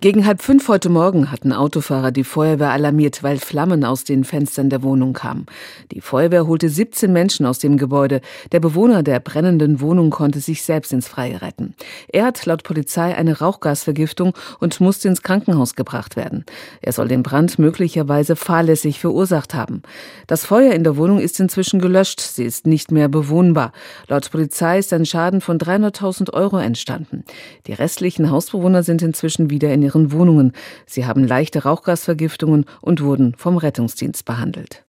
Gegen 4:30 heute Morgen hatten Autofahrer die Feuerwehr alarmiert, weil Flammen aus den Fenstern der Wohnung kamen. Die Feuerwehr holte 17 Menschen aus dem Gebäude. Der Bewohner der brennenden Wohnung konnte sich selbst ins Freie retten. Er hat laut Polizei eine Rauchgasvergiftung und musste ins Krankenhaus gebracht werden. Er soll den Brand möglicherweise fahrlässig verursacht haben. Das Feuer in der Wohnung ist inzwischen gelöscht. Sie ist nicht mehr bewohnbar. Laut Polizei ist ein Schaden von 300.000 € entstanden. Die restlichen Hausbewohner sind inzwischen wieder in ihren Wohnungen. Sie haben leichte Rauchgasvergiftungen und wurden vom Rettungsdienst behandelt.